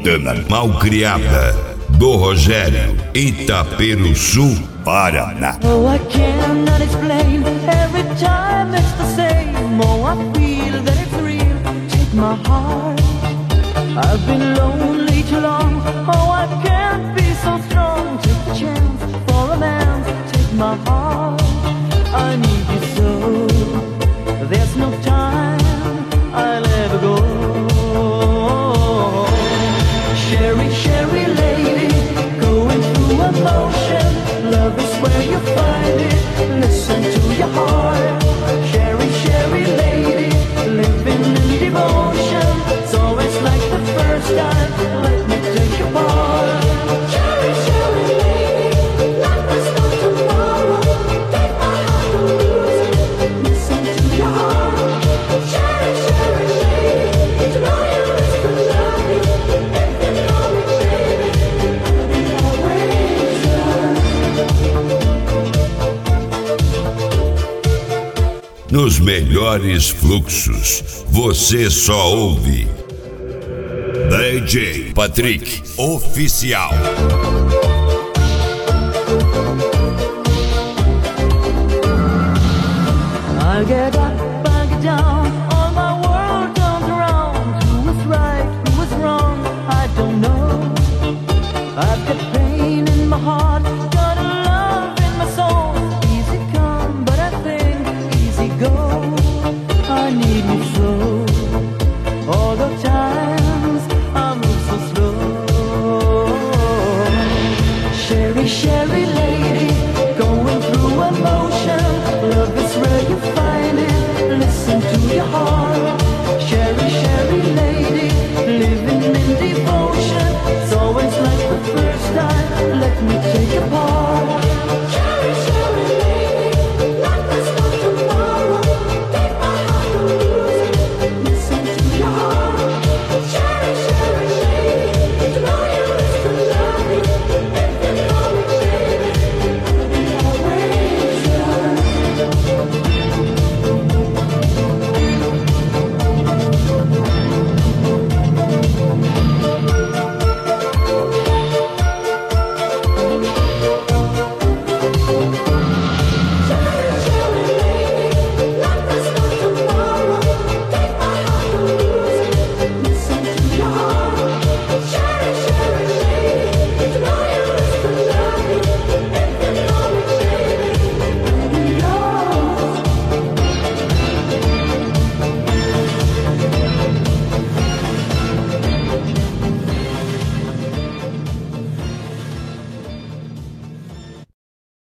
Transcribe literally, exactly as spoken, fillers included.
Santana, Malcriada, do Rogério, Itaperuçu, Paraná. Oh, I cannot explain, every time it's the same. Oh, I feel that it's real, take my heart. I've been lonely too long, oh, I can't be so strong. Take a chance for a man, take my heart. I need you so, there's no time I'll ever go. Sherry, Sherry lady, going through emotion. Love is where you find it, listen to your heart. Sherry, Sherry lady, living in devotion. So it's like the first time, let me take your part. Sherry, Sherry lady, life is no tomorrow. Take my heart to lose it, listen to your heart. Sherry, Sherry lady, to know you is to love you. If you know me, baby, I'll be always yours. Nos melhores fluxos, você só ouve D J Patrick Oficial. I get up, I get down, all my world turns around. Who is right, who is wrong, I don't know. I've got pain in my heart, got a love in my soul. Easy come, but I think easy go. I need you so, all the times I move so slow. Sherry, Sherry